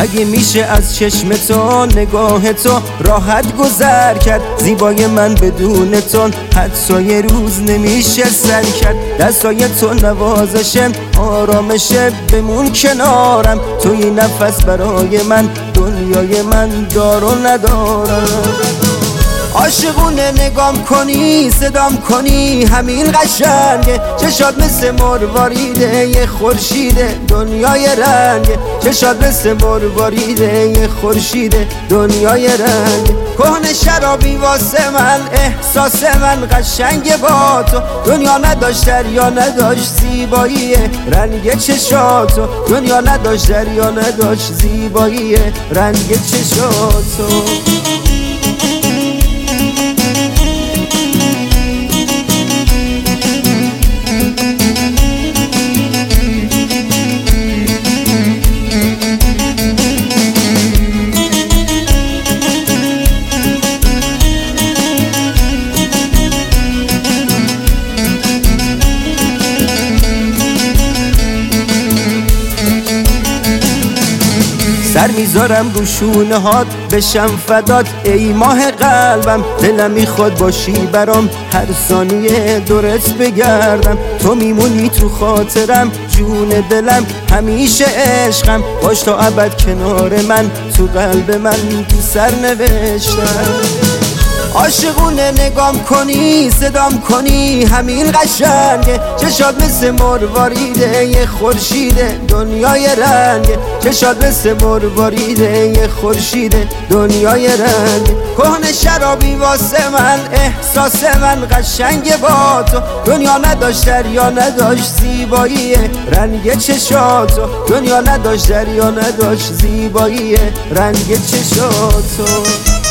مگه میشه از چشم تو نگاه تو راحت گذر کرد؟ زیبای من بدون تو حتی یه روز نمیشه سر کرد. دستای تو نوازشه آرامشه، بمون کنارم توی نفس برای من، دنیای من دار و ندارم. عاشقونه نگام کنی صدام کنی همین قشنگه، چشات مثل مرواریده یه خورشیده دنیای رنگه، چشات مثل مرواریده یه خورشیده دنیای رنگه. کهنه شرابی واسه من احساس من قشنگه با تو، دنیا نداشت دریا نداشت زیبایی رنگ چشاتو، دنیا نداشت دریا نداشت زیبایی رنگ چشاتو. سر میذارم رو شونه هات بشم فدات ای ماه قلبم، دلم میخواد باشی برام هر ثانیه دورت بگردم. تو میمونی تو خاطرم جون دلم همیشه عشقم، باش تا ابد کنار من تو قلب من تو سر نوشتم. عاشقونه نگام کنی صدام کنی همین قشنگه، چشات مثل مرواریده یه خورشیده دنیای رنگه، چشات مثل مرواریده یه خورشیده دنیای رنگه. کهنه شرابی واسه من احساس من قشنگه با تو، دنیا نداشت دریا نداشت زیبایی رنگ چشاتو، دنیا نداشت دریا نداشت زیبایی رنگ چشاتو.